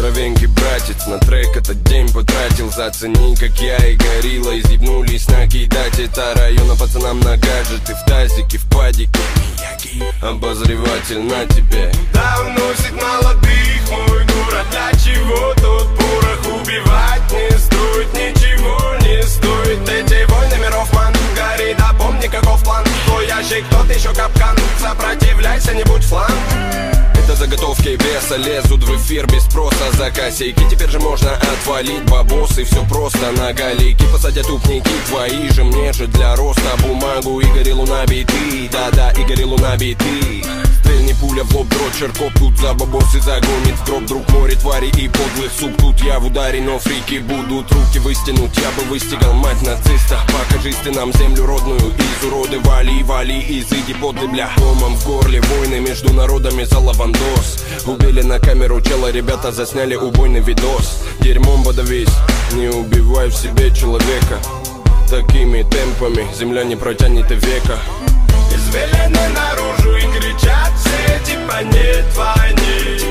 Здоровенький братец на трек этот день потратил. Зацени, как я и горилла изъебнулись накидать. Это района пацанам на гаджеты, в тазике, в падике. Обозреватель на тебе. Да уносит молодых мой город. Для чего тот порох убивать не стоит? Ничего не стоит. Эти войны миров, ман, гори, да помни каков план. Твой ящик, тот еще капкан. Сопротивляйся, не будь фланг. Это заготовки веса лезут в эфир без спроса. За косейки теперь же можно отвалить бабосы. Все просто на галейки посадят упники твои же. Мне же для роста бумагу и гориллу набиты. Да-да, и гориллу набиты. Стрельни пуля в лоб, дрочер, коп тут за бабосы загонит в гроб. Друг море твари и подлых суп. Тут я в ударе, но фрики будут руки выстянуть. Я бы выстигал мать нациста. Покажись ты нам землю родную из уроды. Вали, вали, изыди подлый, бля. Комом в горле войны между народами за лавандос. Убили на камеру чела, ребята засняли убойный видос. Дерьмом подавись, не убивай в себе человека. Такими темпами земля не протянет и века. Извелены наружу и кричат все, типа нет войны.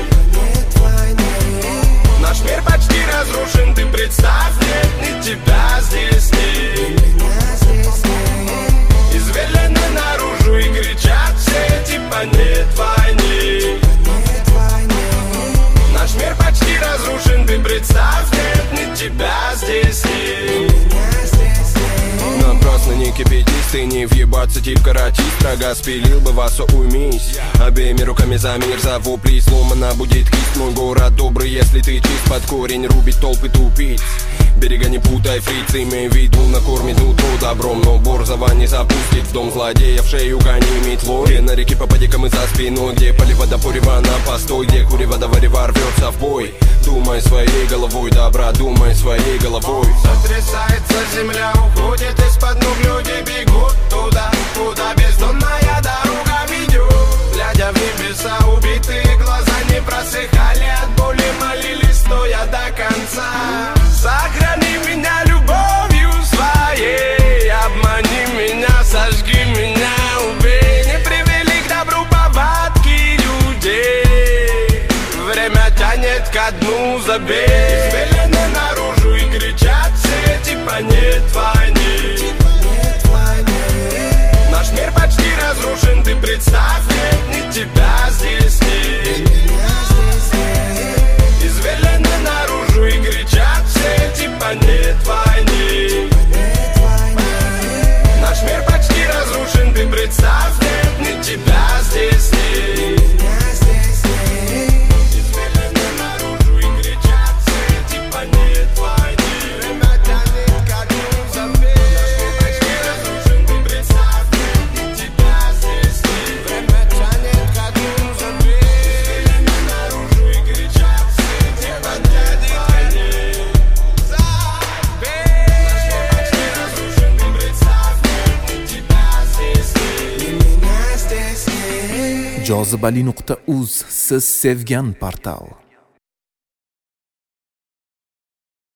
Наш мир почти разрушен, ты представь, нет ни тебя здесь нет. Извелены наружу и кричат все, типа нет войны. Наш мир почти разрушен, ты представь, нет ни тебя здесь нет. Напрасно не кипятись, ты не въебаться, тип каратист. Рога спилил бы вас, уймись. Обеими руками за мир, за вопли и сломана будет кисть. Мой город добрый, если ты чист, под корень рубит толпы тупиц. Берега не путай, фриц, имей в виду, накормит утро добром. Но борзого не запустит в дом злодея, в шею гони метлой. Где на реке попадикам и за спиной, где полива до порева на постой, где курева до варева рвется в бой. Думай своей головой, добра, думай своей головой. Сотрясается земля, уходит из-под ног, люди бегут туда, куда бездонная дорога ведет. Глядя в небеса, убитые глаза не просыхали от боли, молились, стоя до конца. Сохрани меня любовью своей, обмани меня, сожги меня, убей. Не привели к добру повадки людей, время тянет ко дну, забей. Извелены наружу и кричат все, типа нет войны. Наш мир почти разрушен, ты представь, нет ни тебя здесь нет. Извелены наружу и кричат все, типа нет войны. Наш мир почти разрушен, ты представь, нет ни тебя здесь нет. Извелены наружу и кричат все, типа нет войны. Время тянет ко дну, забей. Наш мир почти разрушен, ты представь, нет ни тебя здесь нет. Время тянет ко дну, забей. Извелены наружу и кричат все, типа нет войны. jozibali.uz siz sevgan portal.